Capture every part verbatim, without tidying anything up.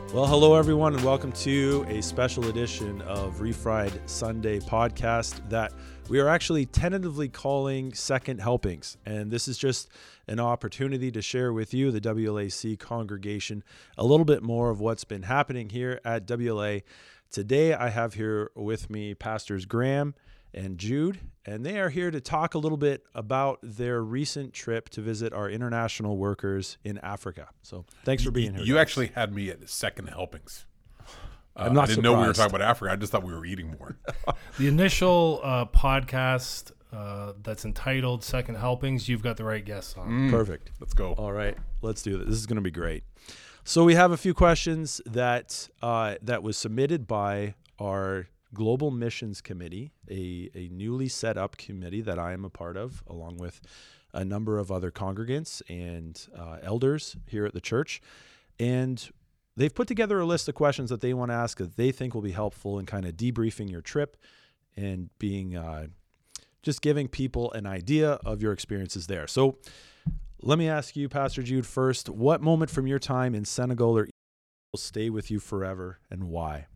Well, hello everyone, and welcome to a special edition of Refried Sunday podcast that we are actually tentatively calling Second Helpings. And this is just an opportunity to share with you, the W L A C congregation, a little bit more of what's been happening here at W L A. Today, I have here with me Pastors Graham and Jude, and they are here to talk a little bit about their recent trip to visit our international workers in Africa. So thanks for being here. You guys. actually had me at Second Helpings. Uh, I'm not I didn't surprised. know we were talking about Africa. I just thought we were eating more. The initial uh, podcast uh, that's entitled Second Helpings, you've got the right guests on. Mm, Perfect. Let's go. All right, let's do this. This is going to be great. So we have a few questions that uh, that was submitted by our Global Missions Committee, a, a newly set up committee that I am a part of, along with a number of other congregants and uh, elders here at the church. And they've put together a list of questions that they want to ask that they think will be helpful in kind of debriefing your trip and being uh, just giving people an idea of your experiences there. So let me ask you, Pastor Jude, first, what moment from your time in Senegal or Egypt will stay with you forever and why?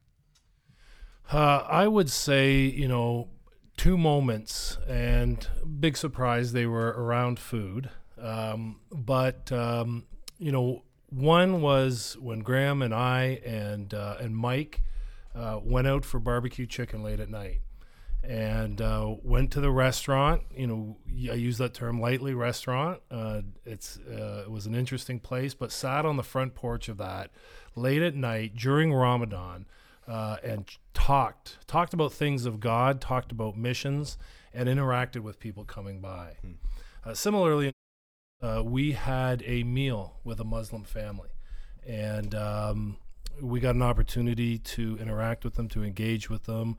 Uh, I would say, you know, two moments, and big surprise, they were around food. Um, but, um, you know, one was when Graham and I and uh, and Mike uh, went out for barbecue chicken late at night and uh, went to the restaurant. You know, I use that term lightly, restaurant. Uh, it's uh, it was an interesting place, but sat on the front porch of that late at night during Ramadan. Uh, and talked, talked about things of God, talked about missions, and interacted with people coming by. Hmm. Uh, similarly, uh, we had a meal with a Muslim family, and um, we got an opportunity to interact with them, to engage with them,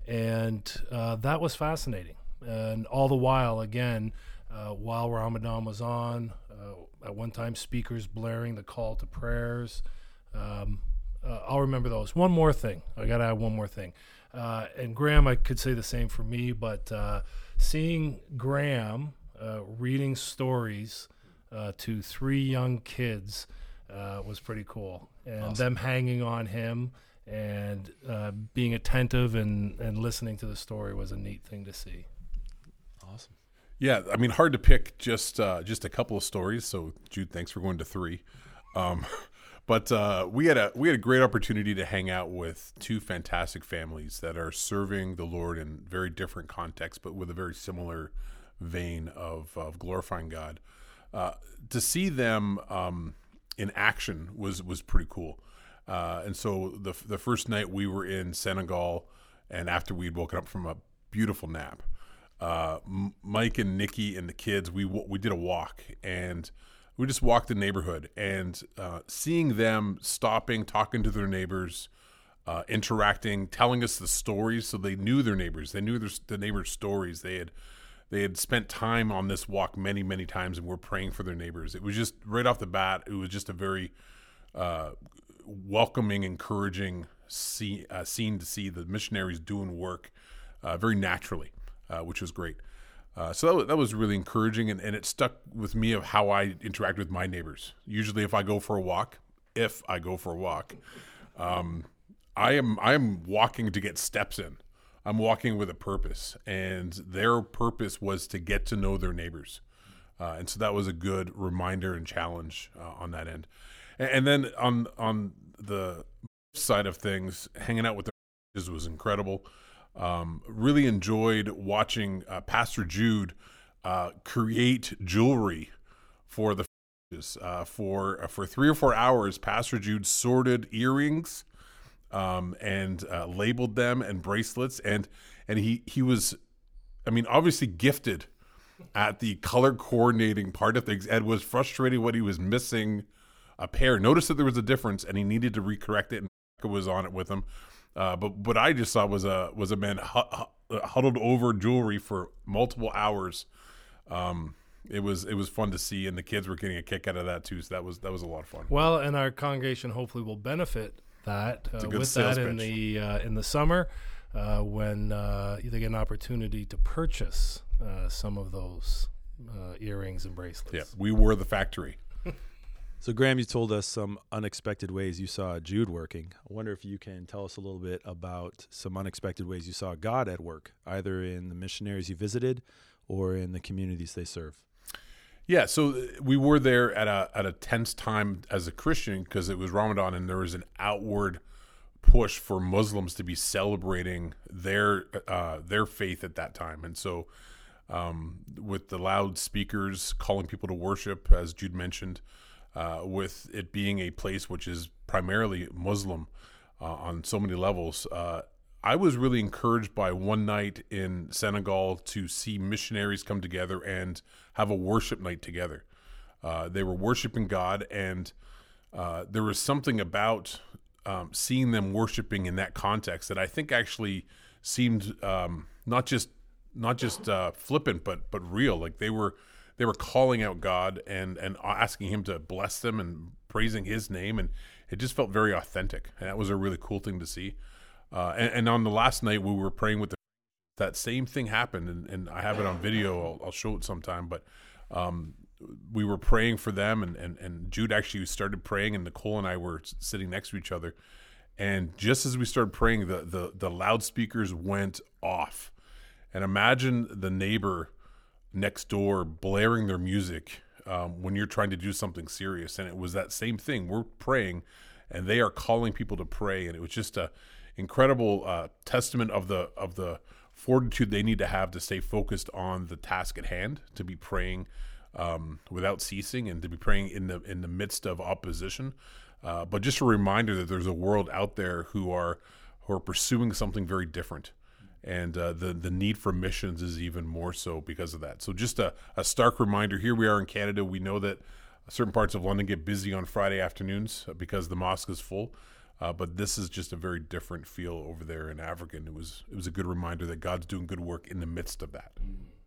and uh, that was fascinating. And all the while, again, uh, while Ramadan was on, uh, at one time speakers blaring the call to prayers, um, Uh, I'll remember those. One more thing. I got to add one more thing. Uh, and Graham, I could say the same for me, but uh, seeing Graham uh, reading stories uh, to three young kids uh, was pretty cool. And awesome. Them hanging on him and uh, being attentive and, and listening to the story was a neat thing to see. Awesome. Yeah, I mean, hard to pick just uh, just a couple of stories. So, Jude, thanks for going to three. Um But uh, we had a we had a great opportunity to hang out with two fantastic families that are serving the Lord in very different contexts, but with a very similar vein of, of glorifying God. Uh, to see them um, in action was was pretty cool. Uh, and so the the first night we were in Senegal, and after we'd woken up from a beautiful nap, uh, Mike and Nikki and the kids we we did a walk and. We just walked the neighborhood, and uh, seeing them stopping, talking to their neighbors, uh, interacting, telling us the stories. So they knew their neighbors. They knew their, the neighbors' stories. They had they had spent time on this walk many, many times, and were praying for their neighbors. It was just right off the bat. It was just a very uh, welcoming, encouraging see, uh, scene to see the missionaries doing work uh, very naturally, uh, which was great. Uh, so that was, that was really encouraging, and, and it stuck with me of how I interact with my neighbors. Usually if I go for a walk, if I go for a walk, um, I am I am walking to get steps in. I'm walking with a purpose, and their purpose was to get to know their neighbors. Uh, and so that was a good reminder and challenge uh, on that end. And, and then on on the side of things, hanging out with their was incredible. Um, really enjoyed watching uh, Pastor Jude uh, create jewelry for the uh, for uh, for three or four hours. Pastor Jude sorted earrings um, and uh, labeled them and bracelets, and and he he was, I mean, obviously gifted at the color coordinating part of things, and was frustrated when he was missing a pair. Noticed that there was a difference, and he needed to recorrect it, and was on it with him. Uh, but what I just saw was a was a man hu- huddled over jewelry for multiple hours. Um, it was it was fun to see, and the kids were getting a kick out of that too. So that was that was a lot of fun. Well, and our congregation hopefully will benefit that uh, with that in pitch. the uh, in the summer uh, when uh, they get an opportunity to purchase uh, some of those uh, earrings and bracelets. Yeah, we were the factory. So, Graham, you told us some unexpected ways you saw Jude working. I wonder if you can tell us a little bit about some unexpected ways you saw God at work, either in the missionaries you visited or in the communities they serve. Yeah, so we were there at a at a tense time as a Christian because it was Ramadan, and there was an outward push for Muslims to be celebrating their uh, their faith at that time, and so um, with the loudspeakers calling people to worship, as Jude mentioned, uh, with it being a place which is primarily Muslim uh, on so many levels. Uh, I was really encouraged by one night in Senegal to see missionaries come together and have a worship night together. Uh, they were worshiping God, and uh, there was something about um, seeing them worshiping in that context that I think actually seemed um, not just not just uh, flippant, but but real. Like they were they were calling out God and and asking Him to bless them and praising His name, and it just felt very authentic. And that was a really cool thing to see. Uh, and, and on the last night we were praying with the, that same thing happened, and, and I have it on video. I'll, I'll show it sometime. But um, we were praying for them, and, and, and Jude actually started praying, and Nicole and I were sitting next to each other. And just as we started praying, the, the, the loudspeakers went off. And imagine the neighbor next door blaring their music um, when you're trying to do something serious. And it was that same thing. We're praying, and they are calling people to pray. And it was just a incredible uh, testament of the of the fortitude they need to have to stay focused on the task at hand, to be praying um, without ceasing, and to be praying in the in the midst of opposition. Uh, but just a reminder that there's a world out there who are who are pursuing something very different, and uh, the the need for missions is even more so because of that. So just a, a stark reminder. Here we are in Canada. We know that certain parts of London get busy on Friday afternoons because the mosque is full. Uh, but this is just a very different feel over there in Africa, and it was it was a good reminder that God's doing good work in the midst of that.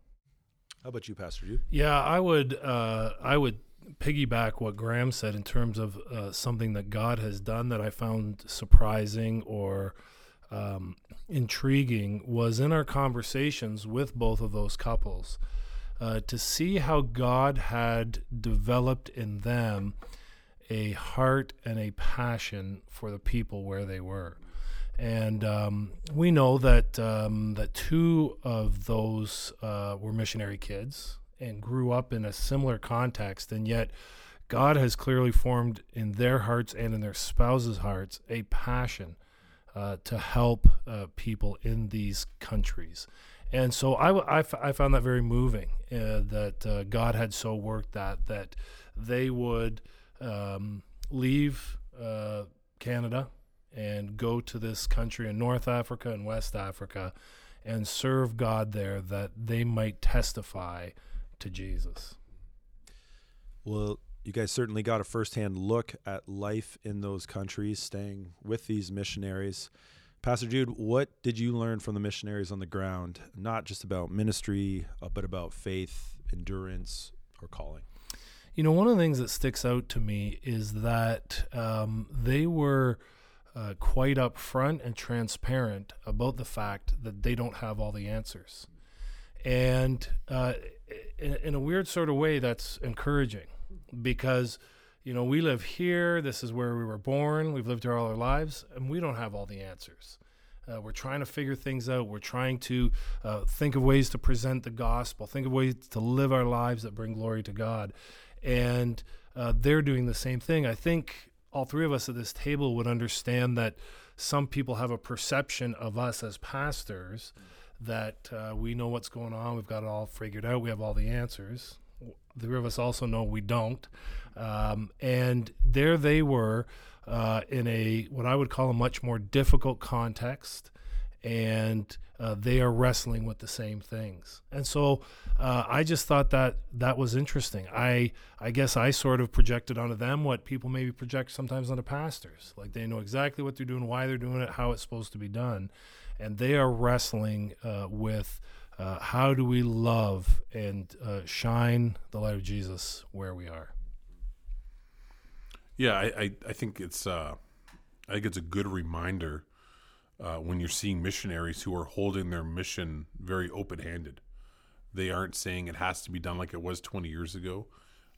How about you, Pastor Jude? Yeah, I would uh, I would piggyback what Graham said in terms of uh, something that God has done that I found surprising or um, intriguing was in our conversations with both of those couples uh, to see how God had developed in them a heart and a passion for the people where they were. And um, we know that um, that two of those uh, were missionary kids and grew up in a similar context, and yet God has clearly formed in their hearts and in their spouses' hearts a passion uh, to help uh, people in these countries. And so I, I, I found that very moving, uh, that uh, God had so worked that, that they would Um, leave uh, Canada and go to this country in North Africa and West Africa and serve God there, that they might testify to Jesus. Well, you guys certainly got a firsthand look at life in those countries, staying with these missionaries. Pastor Jude, what did you learn from the missionaries on the ground, not just about ministry, uh, but about faith, endurance, or calling? You know, one of the things that sticks out to me is that um, they were uh, quite upfront and transparent about the fact that they don't have all the answers. And uh, in, in a weird sort of way, that's encouraging because, you know, we live here. This is where we were born. We've lived here all our lives, and we don't have all the answers. Uh, we're trying to figure things out. We're trying to uh, think of ways to present the gospel, think of ways to live our lives that bring glory to God. And uh, they're doing the same thing. I think all three of us at this table would understand that some people have a perception of us as pastors that uh, we know what's going on. We've got it all figured out. We have all the answers. The three of us also know we don't. Um, and there they were uh, in a what I would call a much more difficult context, and uh, they are wrestling with the same things. And so uh, I just thought that that was interesting. I I guess I sort of projected onto them what people maybe project sometimes onto pastors. Like they know exactly what they're doing, why they're doing it, how it's supposed to be done. And they are wrestling uh, with uh, how do we love and uh, shine the light of Jesus where we are. Yeah, I, I, I think it's uh, I think it's a good reminder uh, when you're seeing missionaries who are holding their mission very open-handed. They aren't saying it has to be done like it was twenty years ago.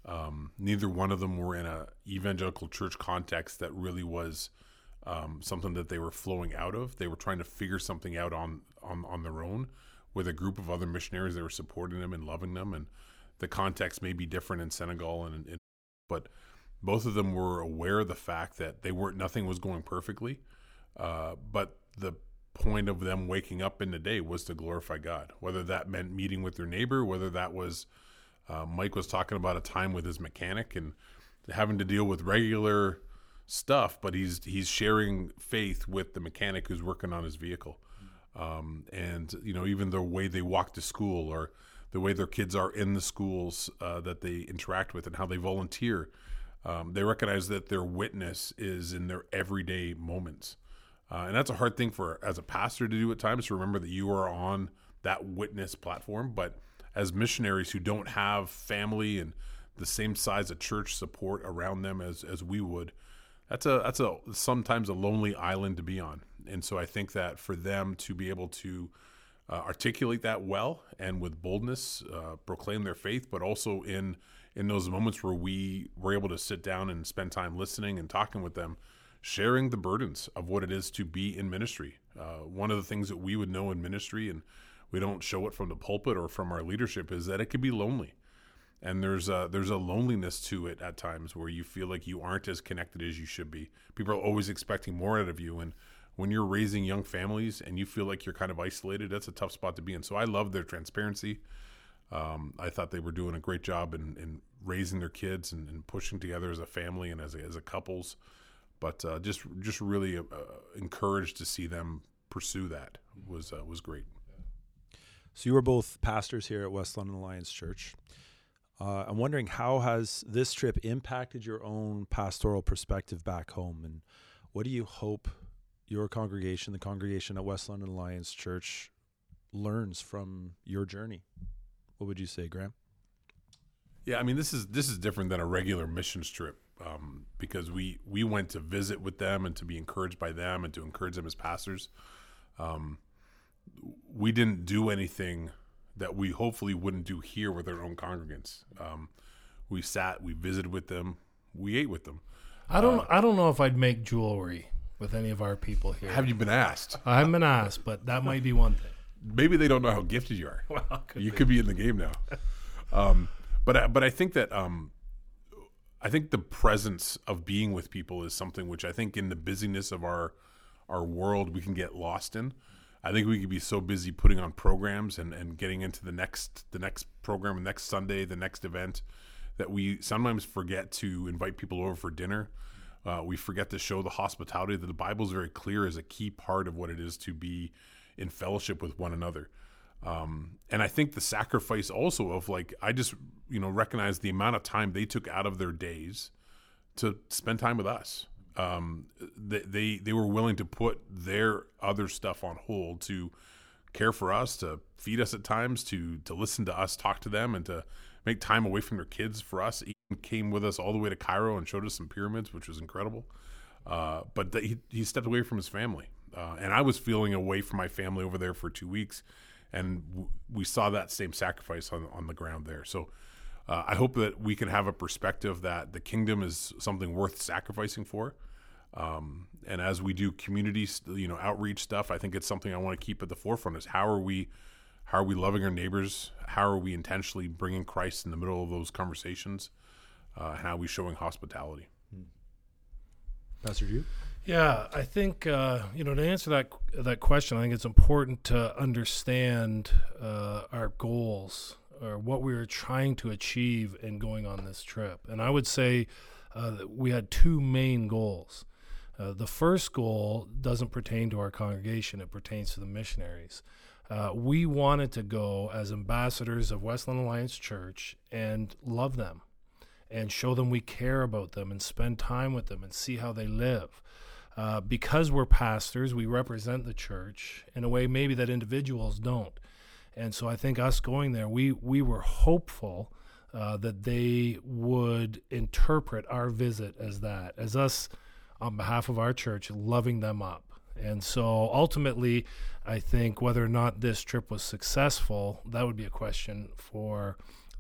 Um, neither one of them were in a evangelical church context that really was um, something that they were flowing out of. They were trying to figure something out on, on, on their own with a group of other missionaries that were supporting them and loving them. And the context may be different in Senegal, and, and but both of them were aware of the fact that they weren't, nothing was going perfectly. Uh, but the point of them waking up in the day was to glorify God, whether that meant meeting with their neighbor, whether that was, uh, Mike was talking about a time with his mechanic and having to deal with regular stuff, but he's, he's sharing faith with the mechanic who's working on his vehicle. Um, and, you know, even the way they walk to school, or the way their kids are in the schools uh, that they interact with, and how they volunteer. Um, they recognize that their witness is in their everyday moments. Uh, and that's a hard thing for as a pastor to do at times, to remember that you are on that witness platform. But as missionaries who don't have family and the same size of church support around them as, as we would, that's a that's a sometimes a lonely island to be on. And so I think that for them to be able to uh, articulate that well and with boldness, uh, proclaim their faith, but also in in those moments where we were able to sit down and spend time listening and talking with them, sharing the burdens of what it is to be in ministry. Uh, one of the things that we would know in ministry, and we don't show it from the pulpit or from our leadership, is that it can be lonely. And there's a, there's a loneliness to it at times where you feel like you aren't as connected as you should be. People are always expecting more out of you. And when you're raising young families and you feel like you're kind of isolated, that's a tough spot to be in. So I love their transparency. Um, I thought they were doing a great job in, in raising their kids and, and pushing together as a family and as a, as a couples. But uh, just just really uh, encouraged to see them pursue that was uh, was great. So you were both pastors here at West London Alliance Church. Uh, I'm wondering, how has this trip impacted your own pastoral perspective back home, and what do you hope your congregation, the congregation at West London Alliance Church, learns from your journey? What would you say, Graham? Yeah, I mean, this is this is different than a regular missions trip. Um, because we, we went to visit with them and to be encouraged by them and to encourage them as pastors. Um, we didn't do anything that we hopefully wouldn't do here with our own congregants. Um, we sat, we visited with them, we ate with them. I don't Uh, I don't know if I'd make jewelry with any of our people here. Have you been asked? I haven't been asked, but that might be one thing. Maybe they don't know how gifted you are. Well, could you be. could be in the game now. Um, but I, but I think that um, I think the presence of being with people is something which I think in the busyness of our our world we can get lost in. I think we could be so busy putting on programs and, and getting into the next the next program, the next Sunday, the next event, that we sometimes forget to invite people over for dinner. Uh, we forget to show the hospitality that the Bible is very clear is a key part of what it is to be in fellowship with one another. Um, and I think the sacrifice also of, like, I just, you know, recognize the amount of time they took out of their days to spend time with us. Um, they, they, they were willing to put their other stuff on hold to care for us, to feed us at times, to, to listen to us, talk to them, and to make time away from their kids for us. He came with us all the way to Cairo and showed us some pyramids, which was incredible. Uh, but the, he, he stepped away from his family. Uh, and I was feeling away from my family over there for two weeks. And w- we saw that same sacrifice on, on the ground there. So uh, I hope that we can have a perspective that the kingdom is something worth sacrificing for. Um, and as we do community, you know, outreach stuff, I think it's something I want to keep at the forefront is how are we, how are we loving our neighbors? How are we intentionally bringing Christ in the middle of those conversations? Uh, and how are we showing hospitality? Pastor Jude? Yeah, I think uh, you know, to answer that that question, I think it's important to understand uh, our goals or what we were trying to achieve in going on this trip. And I would say uh, that we had two main goals. Uh, the first goal doesn't pertain to our congregation; it pertains to the missionaries. Uh, we wanted to go as ambassadors of West London Alliance Church and love them, and show them we care about them, and spend time with them, and see how they live. Uh, because we're pastors, we represent the church in a way maybe that individuals don't. And so I think us going there, we, we were hopeful uh, that they would interpret our visit as that, as us on behalf of our church loving them up. And so ultimately, I think whether or not this trip was successful, that would be a question for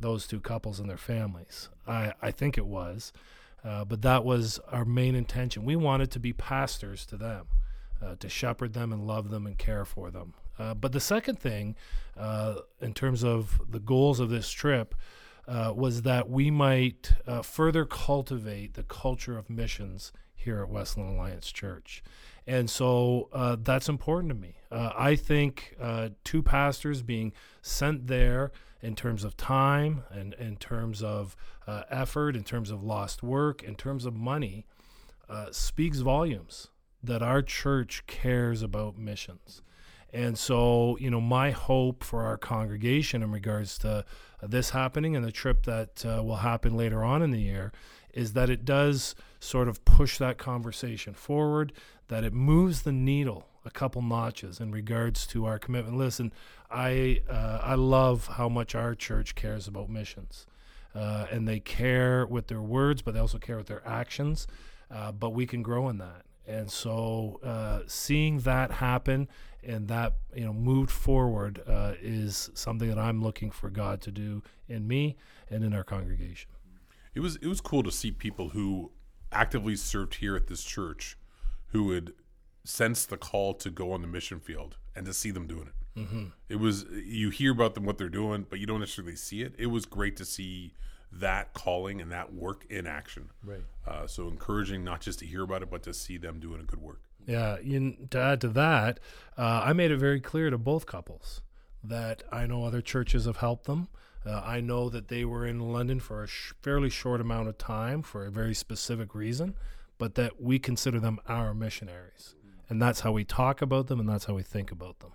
those two couples and their families. I, I think it was. Uh, but that was our main intention. We wanted to be pastors to them, uh, to shepherd them and love them and care for them. Uh, but the second thing, uh, in terms of the goals of this trip, uh, was that we might uh, further cultivate the culture of missions here at Westland Alliance Church. And so uh, that's important to me. Uh, I think uh, two pastors being sent there in terms of time and in terms of uh, effort, in terms of lost work, in terms of money, uh, speaks volumes that our church cares about missions. And so, you know, my hope for our congregation in regards to uh, this happening and the trip that uh, will happen later on in the year is that it does sort of push that conversation forward, that it moves the needle a couple notches in regards to our commitment. Listen, I uh, I love how much our church cares about missions. Uh, and they care with their words, but they also care with their actions. Uh, but we can grow in that. And so uh, seeing that happen and that, you know, moved forward uh, is something that I'm looking for God to do in me and in our congregation. It was it was cool to see people who actively served here at this church who would sense the call to go on the mission field and to see them doing it. Mm-hmm. It was, you hear about them, what they're doing, but you don't necessarily see it. It was great to see that calling and that work in action. Right. Uh, so encouraging not just to hear about it, but to see them doing a good work. Yeah. You, to add to that, uh, I made it very clear to both couples that I know other churches have helped them. Uh, I know that they were in London for a sh- fairly short amount of time for a very specific reason, but that we consider them our missionaries. And that's how we talk about them, and that's how we think about them.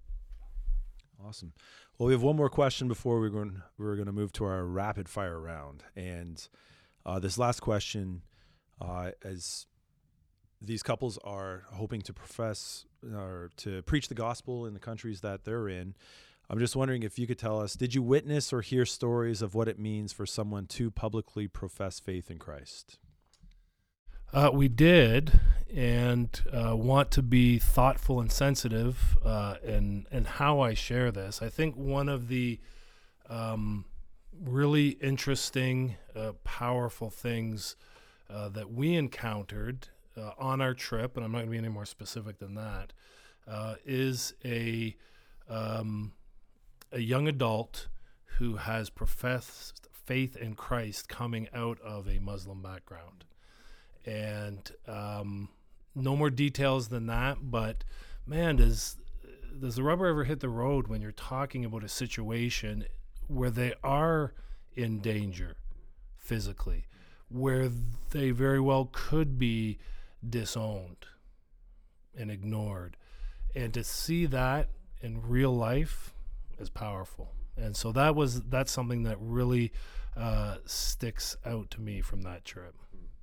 Awesome. Well, we have one more question before we're going we're going to move to our rapid fire round. And uh, this last question, uh, as these couples are hoping to profess or to preach the gospel in the countries that they're in, I'm just wondering if you could tell us, did you witness or hear stories of what it means for someone to publicly profess faith in Christ? Uh, we did, and uh, want to be thoughtful and sensitive uh, in, in how I share this. I think one of the um, really interesting, uh, powerful things uh, that we encountered uh, on our trip, and I'm not going to be any more specific than that, uh, is a um, a young adult who has professed faith in Christ coming out of a Muslim background. And um, no more details than that, but man, does does the rubber ever hit the road when you're talking about a situation where they are in danger physically, where they very well could be disowned and ignored, and to see that in real life is powerful. And so that was that's something that really uh, sticks out to me from that trip.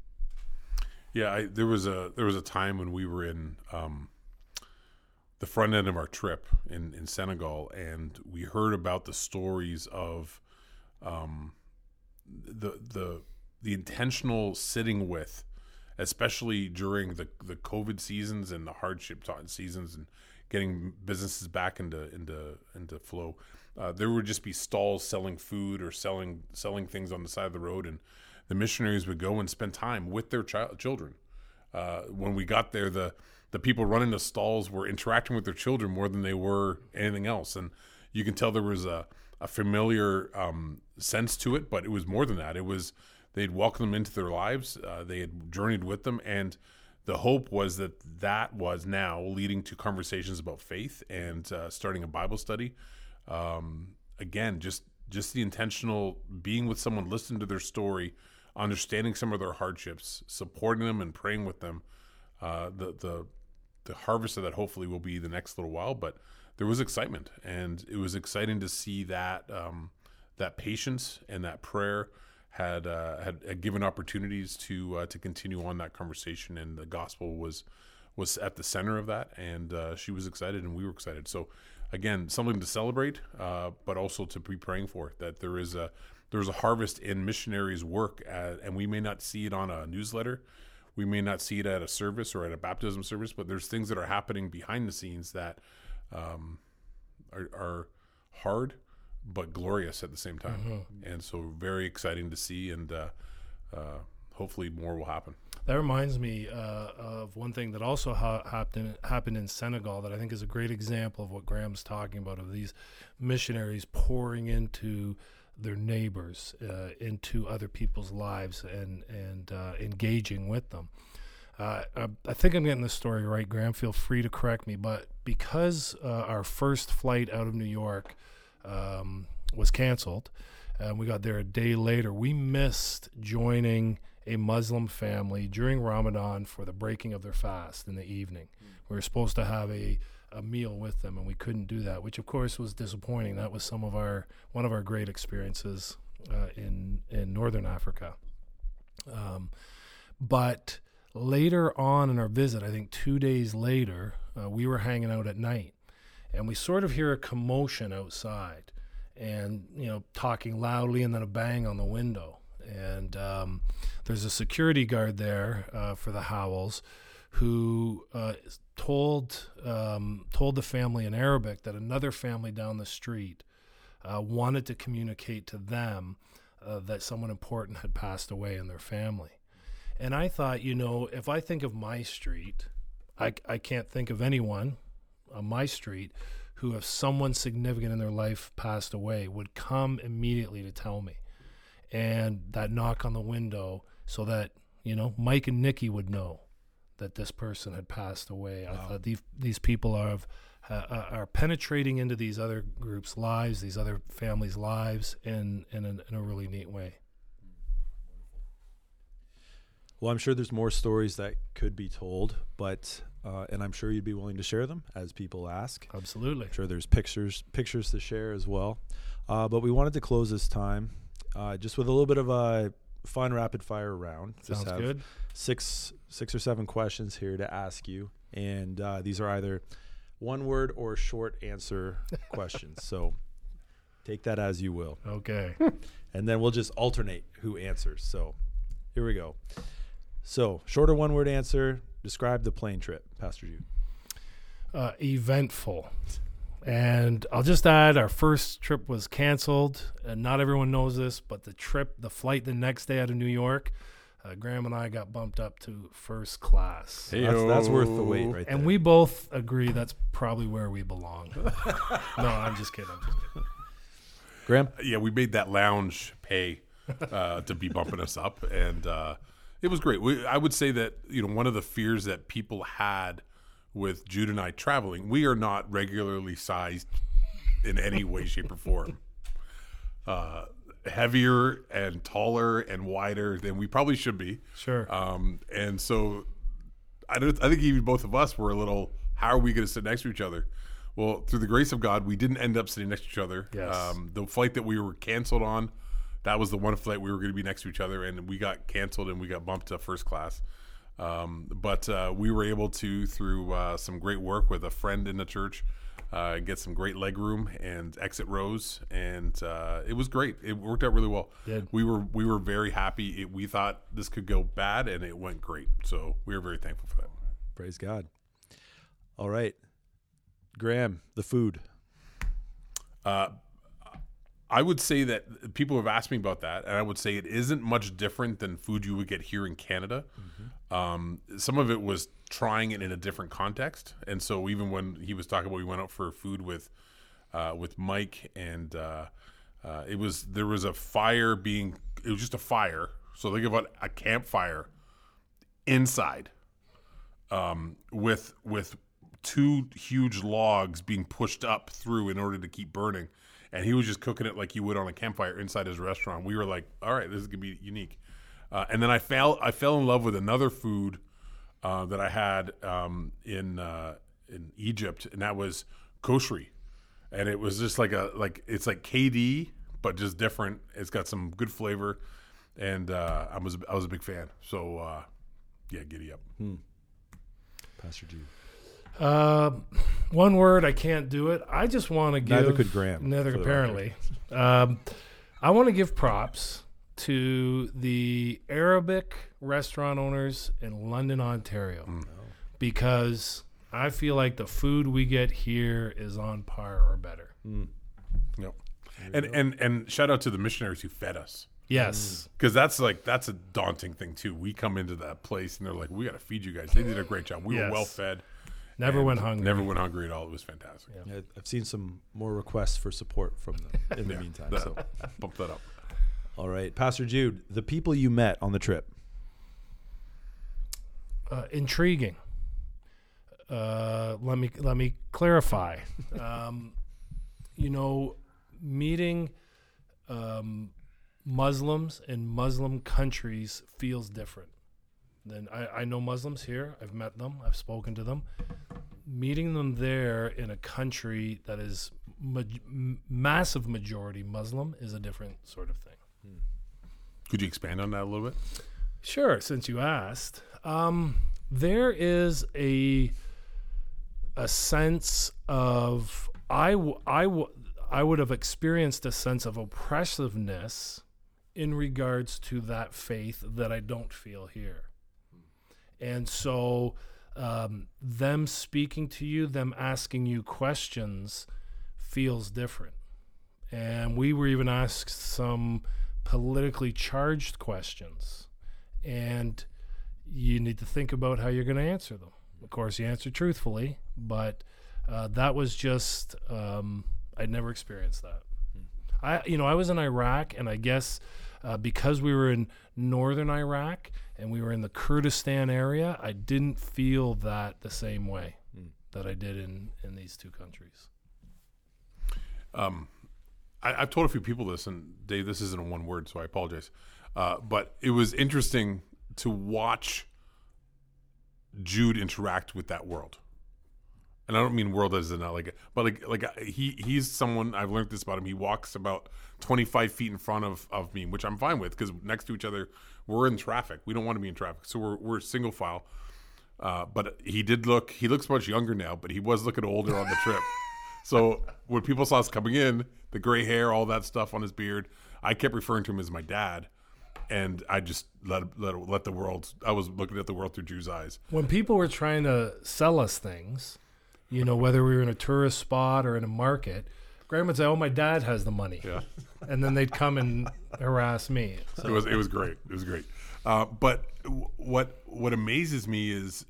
Yeah, I, there was a there was a time when we were in um, the front end of our trip in, in Senegal, and we heard about the stories of um, the the the intentional sitting with, especially during the, the COVID seasons and the hardship seasons, and getting businesses back into into into flow. Uh, there would just be stalls selling food or selling selling things on the side of the road, and the missionaries would go and spend time with their child, children. Uh, when we got there, the, the people running the stalls were interacting with their children more than they were anything else. And you can tell there was a, a familiar um, sense to it, but it was more than that. It was, they'd welcome them into their lives. Uh, they had journeyed with them. And the hope was that that was now leading to conversations about faith and uh, starting a Bible study. Um, again, just, just the intentional being with someone, listening to their story, understanding some of their hardships, supporting them and praying with them. Uh, the the the harvest of that hopefully will be the next little while, but there was excitement, and it was exciting to see that um, that patience and that prayer had uh, had, had given opportunities to uh, to continue on that conversation, and the gospel was was at the center of that, and uh, she was excited, and we were excited. So again, something to celebrate, uh, but also to be praying for, that there is a There's a harvest in missionaries' work, at, and we may not see it on a newsletter. We may not see it at a service or at a baptism service, but there's things that are happening behind the scenes that um, are, are hard, but glorious at the same time. Mm-hmm. And so very exciting to see, and uh, uh, hopefully more will happen. That reminds me uh, of one thing that also ha- happened happened in Senegal that I think is a great example of what Graham's talking about, of these missionaries pouring into their neighbors, uh, into other people's lives, and and uh, engaging with them. Uh, I, I think I'm getting this story right, Graham. Feel free to correct me, but because uh, our first flight out of New York um, was canceled, and we got there a day later, we missed joining a Muslim family during Ramadan for the breaking of their fast in the evening. Mm. We were supposed to have a, a meal with them, and we couldn't do that, which of course was disappointing. That was some of our one of our great experiences uh, in in Northern Africa. Um, but later on in our visit, I think two days later, uh, we were hanging out at night, and we sort of hear a commotion outside, and you know, talking loudly, and then a bang on the window. And um, there's a security guard there uh, for the Howells, who uh, told um, told the family in Arabic that another family down the street uh, wanted to communicate to them uh, that someone important had passed away in their family. And I thought, you know, if I think of my street, I, I can't think of anyone on my street who, if someone significant in their life passed away, would come immediately to tell me. And that knock on the window, so that, you know, Mike and Nikki would know that this person had passed away. Wow. I thought these these people are uh, are penetrating into these other groups' lives, these other families' lives, in in a, in a really neat way. Well, I'm sure there's more stories that could be told, but uh, and I'm sure you'd be willing to share them as people ask. Absolutely. I'm sure there's pictures pictures to share as well. Uh, but we wanted to close this time Uh, just with a little bit of a fun rapid fire round. Sounds just have good. Six, six or seven questions here to ask you, and uh, these are either one word or short answer questions. So take that as you will. Okay. And then we'll just alternate who answers. So here we go. So shorter one word answer. Describe the plane trip, Pastor Jude. Uh, eventful. And I'll just add, our first trip was canceled, and not everyone knows this, but the trip, the flight the next day out of New York, uh, Graham and I got bumped up to first class. That's, that's worth the wait right there. And we both agree that's probably where we belong. No, I'm just kidding. I'm just kidding. Graham? Yeah, we made that lounge pay uh, to be bumping us up, and uh, it was great. We, I would say that, you know, one of the fears that people had with Jude and I traveling, we are not regularly sized in any way, shape, or form. Uh, heavier and taller and wider than we probably should be. Sure. Um, and so I don't. I think even both of us were a little, how are we going to sit next to each other? Well, through the grace of God, we didn't end up sitting next to each other. Yes. Um, the flight that we were canceled on, that was the one flight we were going to be next to each other, and we got canceled and we got bumped to first class. Um, but uh, we were able to, through uh, some great work with a friend in the church, uh, get some great leg room and exit rows, and uh, it was great. It worked out really well. Did. We were we were very happy. It, we thought this could go bad, and it went great. So we were very thankful for that. Praise God. All right, Graham, the food. Uh, I would say that people have asked me about that, and I would say it isn't much different than food you would get here in Canada. Mm-hmm. Um, some of it was trying it in a different context, and so even when he was talking about, we went out for food with uh, with Mike, and uh, uh, it was there was a fire being it was just a fire. So think about a campfire inside, um, with with two huge logs being pushed up through in order to keep burning. And he was just cooking it like you would on a campfire inside his restaurant. We were like, all right, this is going to be unique. Uh, and then I fell I fell in love with another food uh, that I had um, in uh, in Egypt, and that was koshri. And it was just like a like it's like K D, but just different. It's got some good flavor, and uh, I was I was a big fan. So uh, yeah, giddy up. Hmm. Pastor Jude. Uh, one word, I can't do it. I just want to give. Neither could Graham. Neither apparently. Um, I want to give props to the Arabic restaurant owners in London, Ontario, mm. because I feel like the food we get here is on par or better. Mm. Yep. And and and shout out to the missionaries who fed us. Yes. Because that's like that's a daunting thing too. We come into that place and they're like, we got to feed you guys. They did a great job. We Yes. were well fed. Never and went hungry. Never went hungry at all. It was fantastic. Yeah. Yeah, I've seen some more requests for support from them in the Yeah, meantime. that- So, bump that up. all right, Pastor Jude, the people you met on the trip. Uh, intriguing. Uh, let me let me clarify. Um, you know, meeting um, Muslims in Muslim countries feels different. Then I, I know Muslims here. I've met them. I've spoken to them. Meeting them there in a country that is ma- m- massive majority Muslim is a different sort of thing. Could you expand on that a little bit? Sure, since you asked. Um, there is a a sense of I, w- I, w- I would have experienced a sense of oppressiveness in regards to that faith that I don't feel here. And so um, them speaking to you, them asking you questions feels different. And we were even asked some politically charged questions. And you need to think about how you're going to answer them. Of course, you answer truthfully, but uh, that was just, um, I'd never experienced that. I, you know, I was in Iraq, and I guess uh, because we were in northern Iraq and we were in the Kurdistan area, I didn't feel that the same way mm. that I did in, in these two countries. Um, I, I've told a few people this, and Dave, this isn't a one word, so I apologize. Uh, but it was interesting to watch Jude interact with that world. And I don't mean world as in not like, but like, like he, he's someone, I've learned this about him. He walks about twenty-five feet in front of, of me, which I'm fine with because next to each other, we're in traffic. We don't want to be in traffic. So we're, we're single file. Uh, but he did look, he looks much younger now, but he was looking older on the trip. So when people saw us coming in, the gray hair, all that stuff on his beard, I kept referring to him as my dad. And I just let, let, let the world, I was looking at the world through Jude's eyes. When people were trying to sell us things, you know, whether we were in a tourist spot or in a market, Graham would say, "Oh, my dad has the money," Yeah. and then they'd come and harass me. So. It was it was great. It was great. Uh, but w- what what amazes me is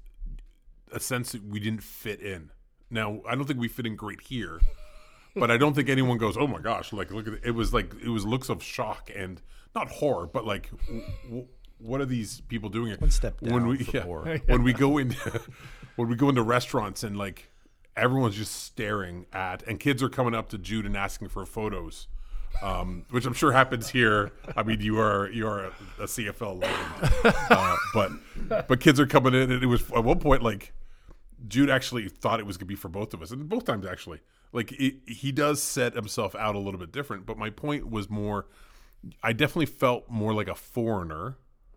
a sense that we didn't fit in. Now, I don't think we fit in great here, but I don't think anyone goes, "Oh my gosh!" Like, look at it. It was like it was looks of shock and not horror, but like, w- w- what are these people doing here? One step down when we from yeah, horror. when we go in when we go into restaurants and like. Everyone's just staring at, and kids are coming up to Jude and asking for photos, um, which I'm sure happens here. I mean, you are you are a, a C F L legend, uh, but but kids are coming in, and it was at one point like Jude actually thought it was gonna be for both of us, and both times actually. Like it, he does set himself out a little bit different, but my point was more. I definitely felt more like a foreigner,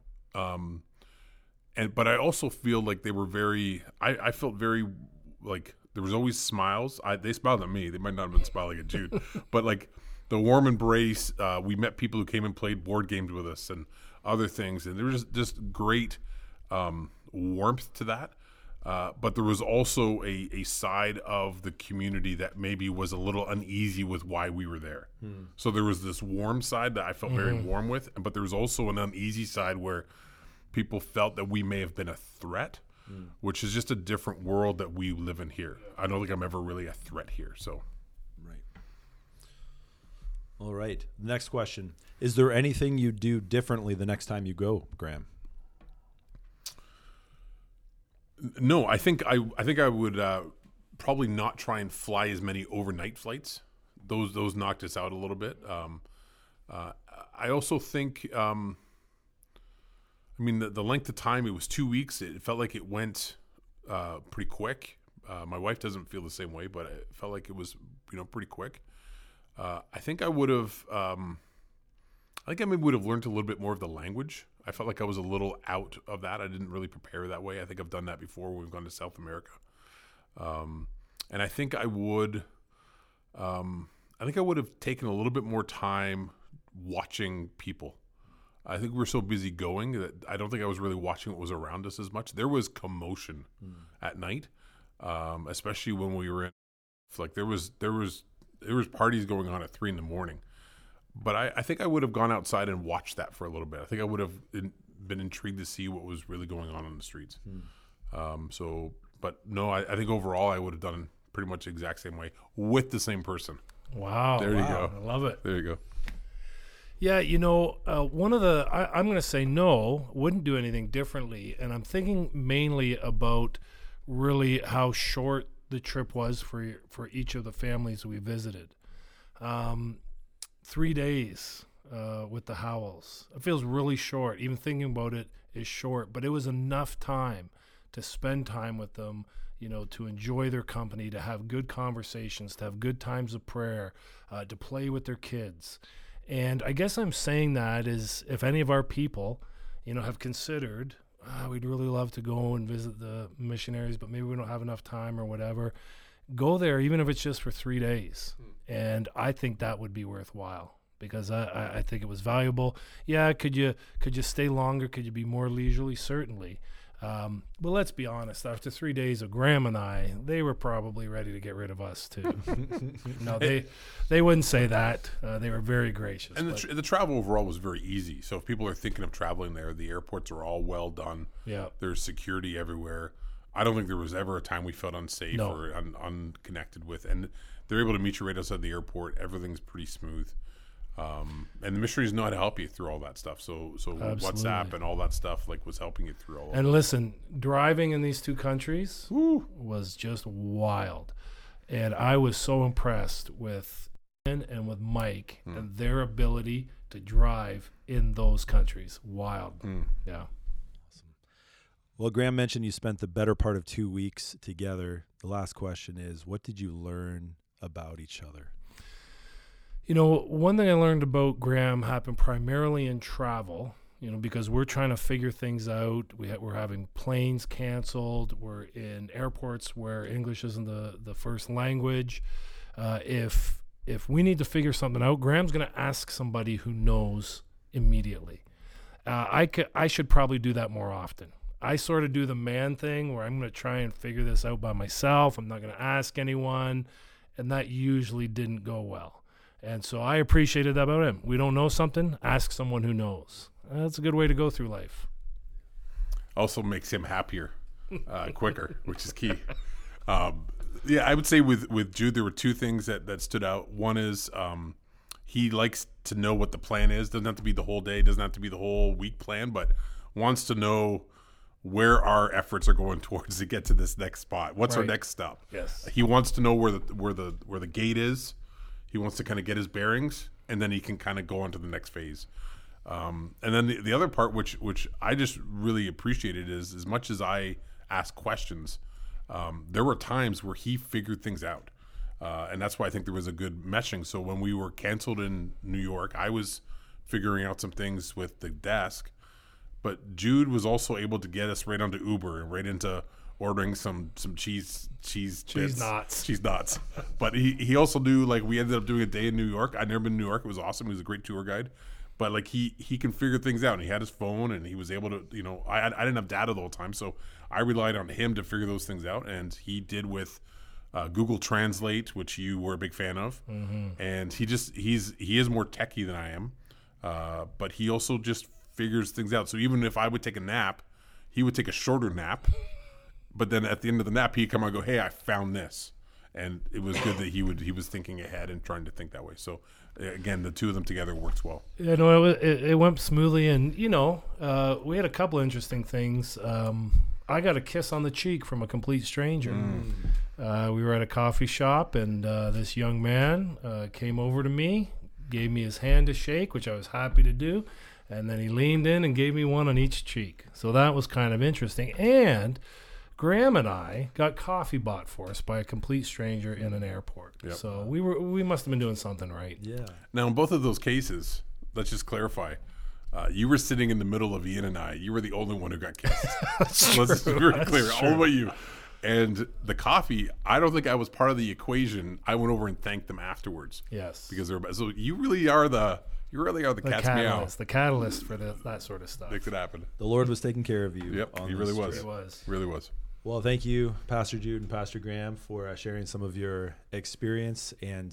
um, and but I also feel like they were very. I, I felt very like. There was always smiles. I, they smiled at me. They might not have been smiling at Jude, but like the warm embrace. Uh, we met people who came and played board games with us and other things, and there was just, just great um, warmth to that. Uh, but there was also a, a side of the community that maybe was a little uneasy with why we were there. Hmm. So there was this warm side that I felt mm-hmm. very warm with, but there was also an uneasy side where people felt that we may have been a threat. Mm. Which is just a different world that we live in here. I don't think I'm ever really a threat here. So, right. All right. Next question: is there anything you do differently the next time you go, Graham? No, I think I I think I would uh, probably not try and fly as many overnight flights. Those those knocked us out a little bit. Um, uh, I also think. Um, I mean, the, the length of time, it was two weeks. It felt like it went uh, pretty quick. Uh, my wife doesn't feel the same way, but it felt like it was, you know, pretty quick. Uh, I think I would have, um, I think I maybe would have learned a little bit more of the language. I felt like I was a little out of that. I didn't really prepare that way. I think I've done that before when we've gone to South America. Um, and I think I would, um, I think I would have taken a little bit more time watching people. I think we were so busy going that I don't think I was really watching what was around us as much. There was commotion mm. at night, um, especially when we were in. Like there was there was there was parties going on at three in the morning. But I, I think I would have gone outside and watched that for a little bit. I think I would have in, been intrigued to see what was really going on in the streets. Hmm. Um, so, but no, I, I think overall I would have done pretty much the exact same way with the same person. Wow. There wow. you go. I love it. There you go. Yeah, you know, uh, one of the, I, I'm going to say no, wouldn't do anything differently. And I'm thinking mainly about really how short the trip was for for each of the families we visited. Um, three days uh, with the Howells. It feels really short. Even thinking about it is short, but it was enough time to spend time with them, you know, to enjoy their company, to have good conversations, to have good times of prayer, uh, to play with their kids. And I guess I'm saying that is if any of our people, you know, have considered, ah, we'd really love to go and visit the missionaries, but maybe we don't have enough time or whatever, go there, even if it's just for three days. And I think that would be worthwhile because I, I think it was valuable. Yeah, could you could you stay longer? Could you be more leisurely? Certainly. Um, but let's be honest, after three days of Graham and I, they were probably ready to get rid of us too. No, they they wouldn't say that. Uh, they were very gracious. And the, tra- the travel overall was very easy. So if people are thinking of traveling there, the airports are all well done. Yeah. There's security everywhere. I don't think there was ever a time we felt unsafe No. or un- unconnected with. And they're able to meet you right outside the airport. Everything's pretty smooth. Um, and the missionaries know how to help you through all that stuff. So, so Absolutely. WhatsApp and all that stuff like was helping you through all of And that. listen, driving in these two countries Woo. was just wild. And I was so impressed with Ian and with Mike Mm. and their ability to drive in those countries. Wild. Mm. Yeah. Well, Graham mentioned you spent the better part of two weeks together. The last question is, what did you learn about each other? You know, one thing I learned about Graham happened primarily in travel, you know, because we're trying to figure things out. We ha- we're having planes canceled. We're in airports where English isn't the, the first language. Uh, if if we need to figure something out, Graham's going to ask somebody who knows immediately. Uh, I, could, I should probably do that more often. I sort of do the man thing where I'm going to try and figure this out by myself. I'm not going to ask anyone, and that usually didn't go well. And so I appreciated that about him. We don't know something, ask someone who knows. That's a good way to go through life. Also makes him happier, uh, quicker, which is key. Um, yeah, I would say with, with Jude, there were two things that, that stood out. One is um, he likes to know what the plan is. Doesn't have to be the whole day, doesn't have to be the whole week plan, but wants to know where our efforts are going towards to get to this next spot. What's our Right. next stop? Yes. He wants to know where the where the where the gate is. He wants to kind of get his bearings, and then he can kind of go on to the next phase. Um, and then the, the other part, which which I just really appreciated, is as much as I ask questions, um, there were times where he figured things out, uh, and that's why I think there was a good meshing. So when we were canceled in New York, I was figuring out some things with the desk, but Jude was also able to get us right onto Uber and right into ordering some some cheese cheese Cheese bits, knots. cheese knots. But he he also knew, like, we ended up doing a day in New York. I'd never been to New York. It was awesome. He was a great tour guide. But like he he can figure things out. And he had his phone, and he was able to, you know, I I didn't have data the whole time, so I relied on him to figure those things out. And he did with uh, Google Translate, which you were a big fan of. Mm-hmm. And he just he's he is more techie than I am, uh, but he also just figures things out. So even if I would take a nap, he would take a shorter nap. But then at the end of the nap, he'd come out and go, "Hey, I found this," and it was good that he would he was thinking ahead and trying to think that way. So again, the two of them together works well. You know, it, it, it went smoothly, and you know, uh, we had a couple interesting things. Um, I got a kiss on the cheek from a complete stranger. Mm. Uh, we were at a coffee shop, and uh, this young man uh, came over to me, gave me his hand to shake, which I was happy to do, and then he leaned in and gave me one on each cheek. So that was kind of interesting, and Graham and I got coffee bought for us by a complete stranger in an airport. Yep. So we were we must have been doing something right. Yeah. Now, in both of those cases, let's just clarify. Uh, you were sitting in the middle of Ian and I. You were the only one who got kissed. That's Let's true. be very That's clear. true. All about you. And the coffee, I don't think I was part of the equation. I went over and thanked them afterwards. Yes. Because they were, so you really are the you really are the, the cat's meow. catalyst, the catalyst for the, that sort of stuff. Makes it happen. The Lord was taking care of you. Yep, on he this really was. trip. It was. Really was. Well, thank you, Pastor Jude and Pastor Graham, for uh, sharing some of your experience. And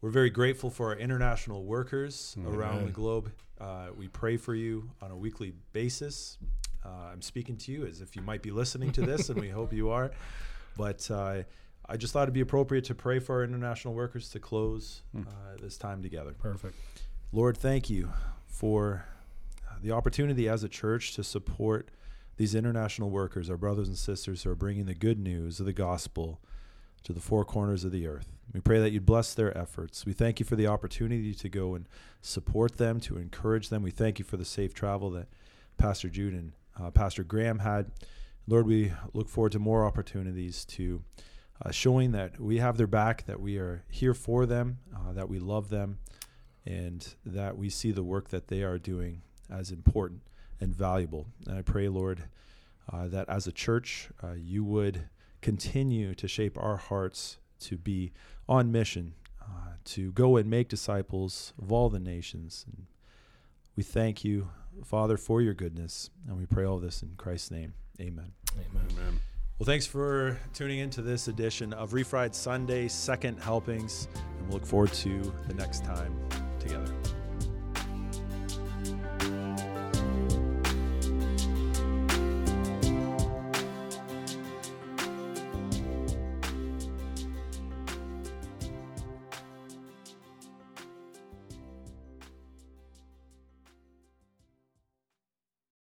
we're very grateful for our international workers Amen. around the globe. Uh, we pray for you on a weekly basis. Uh, I'm speaking to you as if you might be listening to this, and we hope you are. But uh, I just thought it'd be appropriate to pray for our international workers to close uh, this time together. Perfect. Lord, thank you for the opportunity as a church to support these international workers, our brothers and sisters who are bringing the good news of the gospel to the four corners of the earth. We pray that you'd bless their efforts. We thank you for the opportunity to go and support them, to encourage them. We thank you for the safe travel that Pastor Jude and uh, Pastor Graham had. Lord, we look forward to more opportunities to uh, showing that we have their back, that we are here for them, uh, that we love them, and that we see the work that they are doing as important and valuable. And I pray, Lord, uh, that as a church, uh, you would continue to shape our hearts to be on mission, uh, to go and make disciples of all the nations. And we thank you, Father, for your goodness, and we pray all this in Christ's name. Amen. Amen. Amen. Well, thanks for tuning in to this edition of Refried Sunday Second Helpings, and we'll look forward to the next time together.